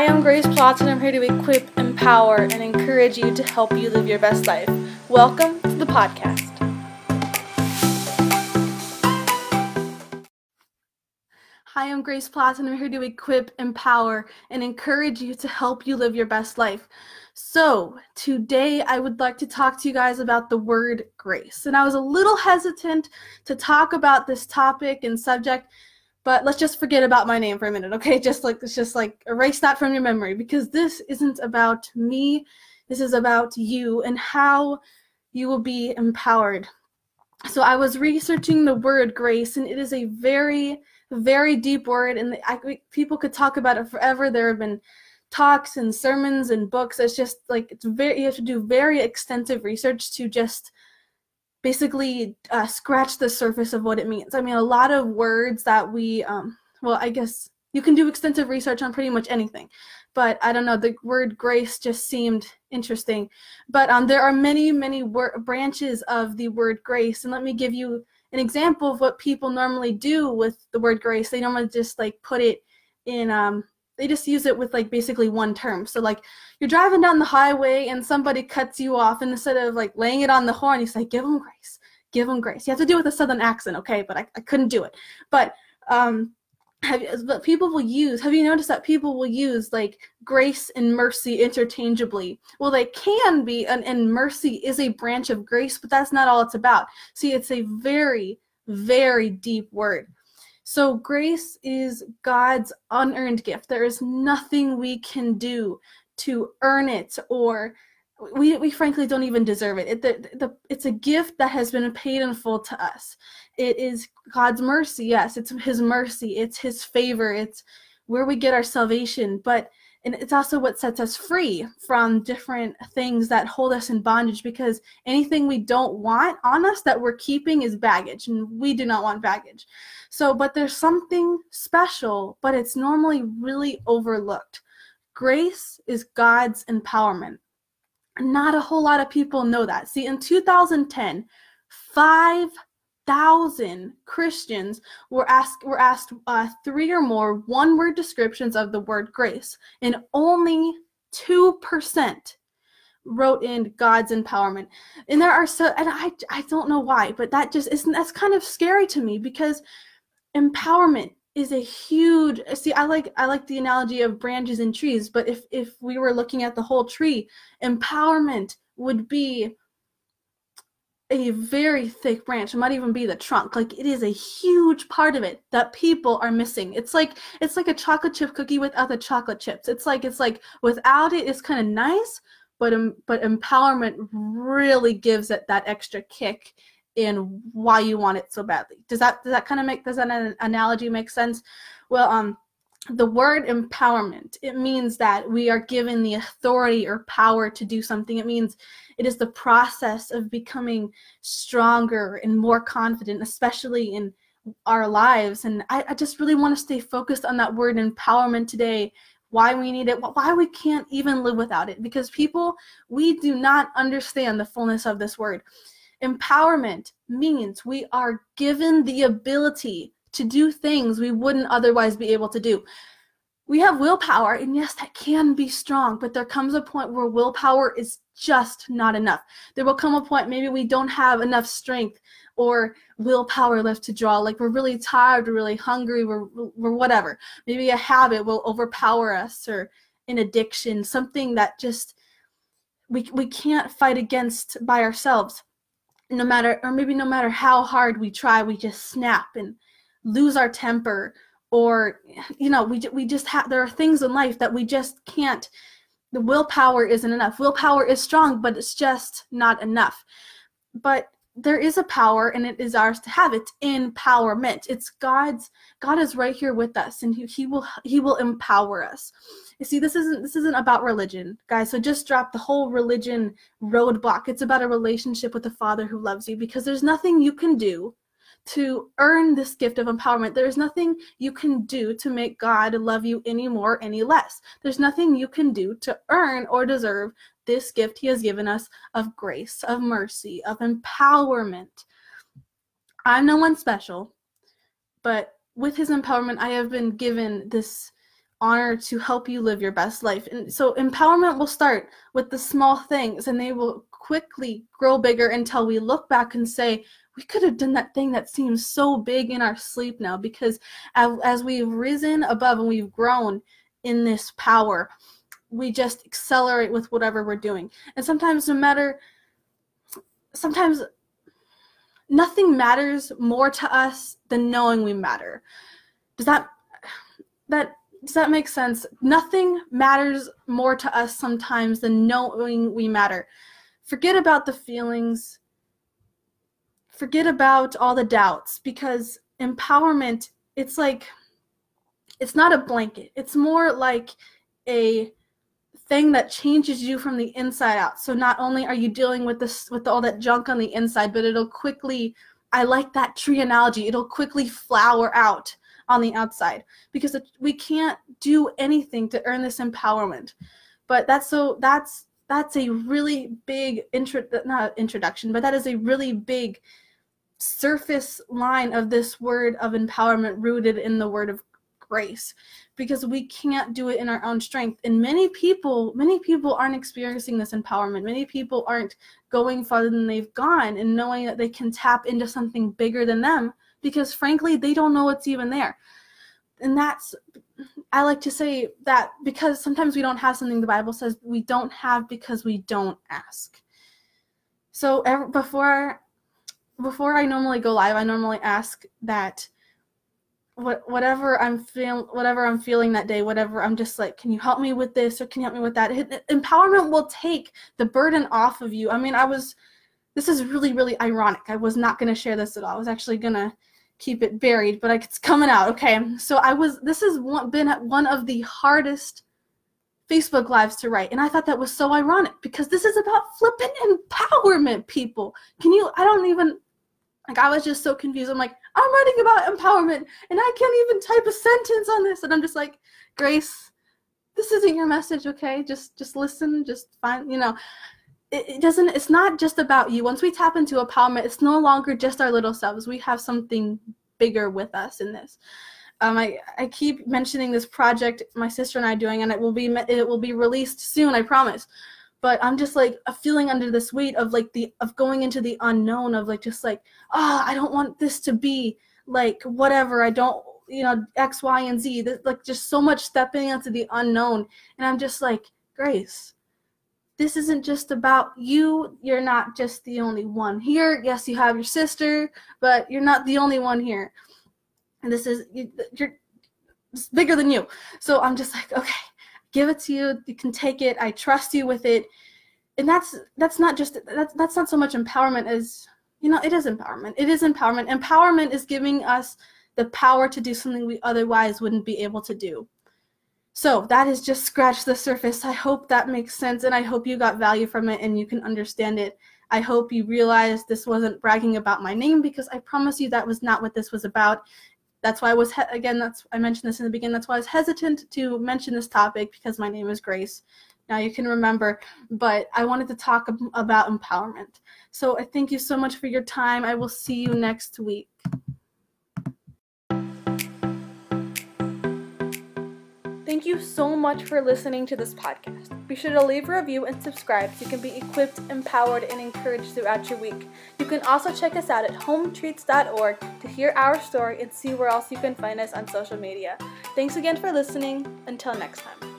I'm Grace Plotz, and I'm here to equip, empower, and encourage you to help you live your best life. Welcome to the podcast. Hi, I'm Grace Plotz, and I'm here to equip, empower, and encourage you to help you live your best life. So, today I would like to talk to you guys about the word grace. And I was a little hesitant to talk about this topic and subject, but let's just forget about my name for a minute, okay? Let's just erase that from your memory, because this isn't about me. This is about you and how you will be empowered. So I was researching the word grace, and it is a very, very deep word, and people could talk about it forever. There have been talks and sermons and books. It's just you have to do very extensive research to just basically scratch the surface of what it means. I mean, a lot of words that we, I guess you can do extensive research on pretty much anything, but I don't know, the word grace just seemed interesting. But there are many, many branches of the word grace, and let me give you an example of what people normally do with the word grace. They normally just put it in, they just use it with basically one term. So you're driving down the highway and somebody cuts you off, and instead of laying it on the horn, you say, give them grace, give them grace. You have to do it with a southern accent, okay? But I couldn't do it. But have you noticed that people will use grace and mercy interchangeably? Well, they can be, and mercy is a branch of grace, but that's not all it's about. See, it's a very, very deep word. So grace is God's unearned gift. There is nothing we can do to earn it, or we frankly don't even deserve it. It's a gift that has been paid in full to us. It is God's mercy. Yes, it's His mercy. It's His favor. It's where we get our salvation. And it's also what sets us free from different things that hold us in bondage, because anything we don't want on us that we're keeping is baggage, and we do not want baggage. So, but there's something special, but it's normally really overlooked. Grace is God's empowerment. Not a whole lot of people know that. See, in 2010, 5,000 Christians were asked 3 or more one-word descriptions of the word grace, and only 2% wrote in God's empowerment. And there are and I don't know why, but that's kind of scary to me, because empowerment is a huge, see, I like the analogy of branches and trees, but if we were looking at the whole tree, empowerment would be a very thick branch. It might even be the trunk. It is a huge part of it that people are missing. It's like a chocolate chip cookie without the chocolate chips. It's like without it, it's kind of nice, but empowerment really gives it that extra kick in why you want it so badly. Does that analogy make sense? Well, the word empowerment, it means that we are given the authority or power to do something. It means it is the process of becoming stronger and more confident, especially in our lives. And I just really want to stay focused on that word empowerment today, why we need it, why we can't even live without it, because we do not understand the fullness of this word. Empowerment means we are given the ability to do things we wouldn't otherwise be able to do. We have willpower, and yes, that can be strong, but there comes a point where willpower is just not enough. There will come a point maybe we don't have enough strength or willpower left to draw, we're really tired, we're really hungry, we're whatever. Maybe a habit will overpower us, or an addiction, something that just we can't fight against by ourselves. No matter how hard we try, we just snap and lose our temper, or we just have, there are things in life that we just can't. The willpower isn't enough. Willpower is strong, but it's just not enough. But there is a power, and it is ours to have. It's empowerment. It's God is right here with us, and he will empower us. You see, this isn't about religion, guys. So just drop the whole religion roadblock. It's about a relationship with the Father who loves you, because there's nothing you can do to earn this gift of empowerment. There's nothing you can do to make God love you any more, any less. There's nothing you can do to earn or deserve this gift He has given us of grace, of mercy, of empowerment. I'm no one special, but with His empowerment, I have been given this honor to help you live your best life. And so empowerment will start with the small things, and they will quickly grow bigger until we look back and say, we could have done that thing that seems so big in our sleep now, because as we've risen above and we've grown in this power, we just accelerate with whatever we're doing. And sometimes nothing matters more to us than knowing we matter. Does that make sense? Nothing matters more to us sometimes than knowing we matter. Forget about the feelings. Forget about all the doubts, because empowerment, it's not a blanket. It's more like a thing that changes you from the inside out. So not only are you dealing with all that junk on the inside, but it'll quickly, I like that tree analogy, it'll quickly flower out on the outside, because we can't do anything to earn this empowerment. But that's a really big not introduction, but that is a really big surface line of this word of empowerment rooted in the word of grace, because we can't do it in our own strength. And many people aren't experiencing this empowerment. Many people aren't going farther than they've gone and knowing that they can tap into something bigger than them, because frankly, they don't know it's even there. And I like to say that because sometimes we don't have something the Bible says we don't have because we don't ask. So before I normally go live, I normally ask that whatever I'm feeling that day, whatever, I'm just like, can you help me with this, or can you help me with that? Empowerment will take the burden off of you. I mean, this is really, really ironic. I was not going to share this at all. I was actually going to keep it buried, but it's coming out. Okay. So this has been one of the hardest Facebook lives to write. And I thought that was so ironic, because this is about flipping empowerment, people. I was just so confused. I'm like, I'm writing about empowerment and I can't even type a sentence on this. And I'm just like, Grace, this isn't your message. Okay. Just listen, just find, it's not just about you. Once we tap into empowerment, it's no longer just our little selves. We have something bigger with us in this. I keep mentioning this project my sister and I are doing, and it will be released soon, I promise. But I'm just like feeling under this weight of of going into the unknown, of I don't want this to be like whatever. I don't, X, Y, and Z. Just so much stepping into the unknown, and I'm just like, Grace, this isn't just about you. You're not just the only one here. Yes, you have your sister, but you're not the only one here. And it's bigger than you. So I'm just like, okay, give it to you. You can take it. I trust you with it. And that's not so much empowerment as, it is empowerment. It is empowerment. Empowerment is giving us the power to do something we otherwise wouldn't be able to do. So that is just scratched the surface. I hope that makes sense, and I hope you got value from it and you can understand it. I hope you realize this wasn't bragging about my name, because I promise you that was not what this was about. That's why I mentioned this in the beginning. That's why I was hesitant to mention this topic, because my name is Grace. Now you can remember, but I wanted to talk about empowerment. So I thank you so much for your time. I will see you next week. Thank you so much for listening to this podcast. Be sure to leave a review and subscribe so you can be equipped, empowered, and encouraged throughout your week. You can also check us out at hometreats.org to hear our story and see where else you can find us on social media. Thanks again for listening. Until next time.